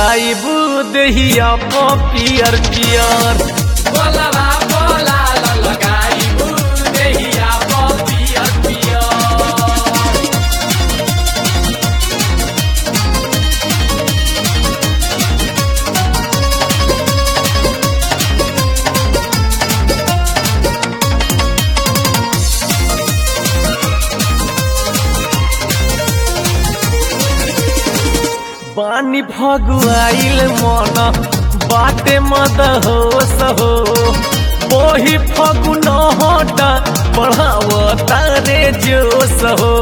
लगाइबू देहिया पियर पियर बोलबा बोलाल लगाइबू देहिया पियर पियर। पानी भगुआइल मन बाटे मद हो वही फगुन हटा बढ़ावता रे जोश हो।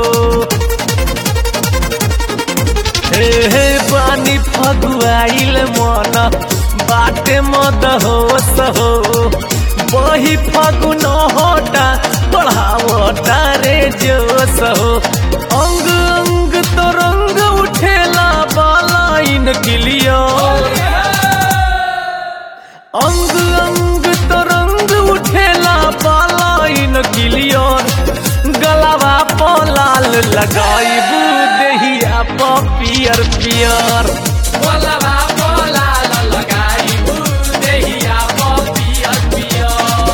हे पानी भगुआइल मन बाटे मद हो वही फगुन हटा बढ़ावता रे जोश हो। अंग अंग तो रंग उठेला बालाइन क्लियर अंग अंग तो रंग उठेला बालाइन क्लियर गलावा पलाल लगाइबू देहिया पियर पियर बोलबा बोलाल लगाइबू देहिया पियर पियर।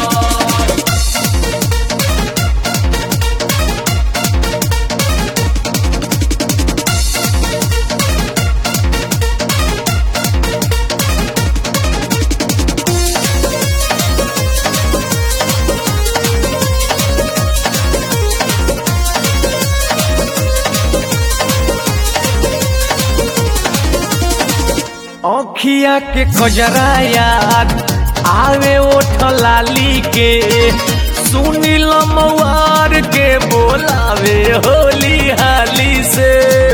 औखिया के कजरा याद आवे ओठ लाली के सुनील मवार के बोलावे होली हाली से।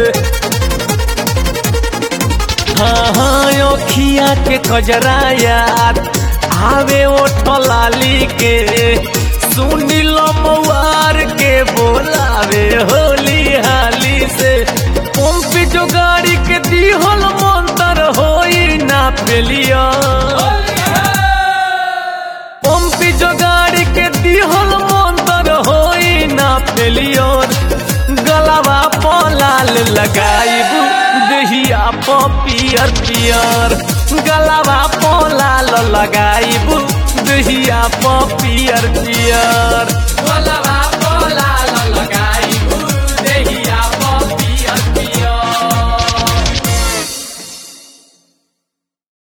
हाँ औखिया के कजरा याद आवे ओठ लाली के सुनील मवार के बोलावे होली हाली से। पंपी जो गाड़ी के दीहल मंतर होई ना पेलिया पंपी जो गाड़ी के दीहल मंतर होई ना पेलिया गलावा पलाल लगाइबू देहिया पियर पियर गलावा पलाल लगाइबू देहिया पियर पियर बोलबा